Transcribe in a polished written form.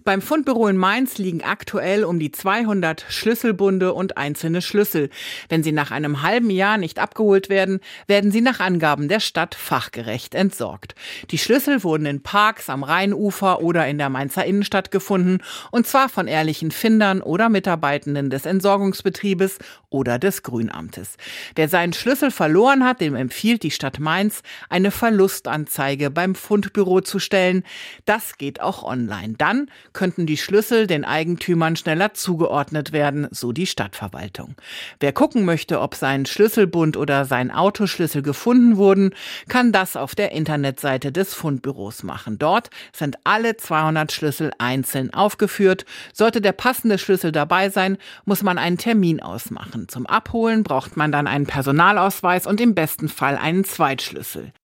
Beim Fundbüro in Mainz liegen aktuell um die 200 Schlüsselbunde und einzelne Schlüssel. Wenn sie nach einem halben Jahr nicht abgeholt werden, werden sie nach Angaben der Stadt fachgerecht entsorgt. Die Schlüssel wurden in Parks am Rheinufer oder in der Mainzer Innenstadt gefunden, und zwar von ehrlichen Findern oder Mitarbeitenden des Entsorgungsbetriebes oder des Grünamtes. Wer seinen Schlüssel verloren hat, dem empfiehlt die Stadt Mainz, eine Verlustanzeige beim Fundbüro zu stellen. Das geht auch online. Dann könnten die Schlüssel den Eigentümern schneller zugeordnet werden, so die Stadtverwaltung. Wer gucken möchte, ob sein Schlüsselbund oder sein Autoschlüssel gefunden wurden, kann das auf der Internetseite des Fundbüros machen. Dort sind alle 200 Schlüssel einzeln aufgeführt. Sollte der passende Schlüssel dabei sein, muss man einen Termin ausmachen. Zum Abholen braucht man dann einen Personalausweis und im besten Fall einen Zweitschlüssel.